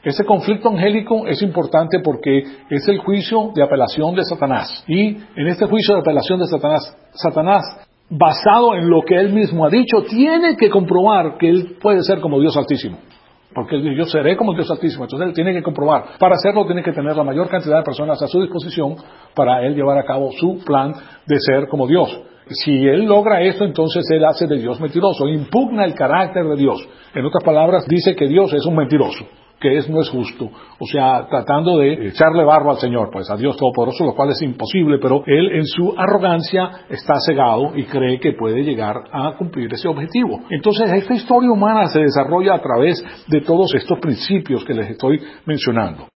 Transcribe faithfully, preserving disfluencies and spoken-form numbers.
Este conflicto angélico es importante porque es el juicio de apelación de Satanás. Y en este juicio de apelación de Satanás, Satanás, basado en lo que él mismo ha dicho, tiene que comprobar que él puede ser como Dios Altísimo. Porque él dice, yo seré como Dios Altísimo. Entonces él tiene que comprobar. Para hacerlo tiene que tener la mayor cantidad de personas a su disposición para él llevar a cabo su plan de ser como Dios. Si él logra esto, entonces él hace de Dios mentiroso, impugna el carácter de Dios. En otras palabras, dice que Dios es un mentiroso, que es, no es justo. O sea, tratando de echarle barro al Señor, pues a Dios Todopoderoso, lo cual es imposible, pero él en su arrogancia está cegado y cree que puede llegar a cumplir ese objetivo. Entonces, esta historia humana se desarrolla a través de todos estos principios que les estoy mencionando.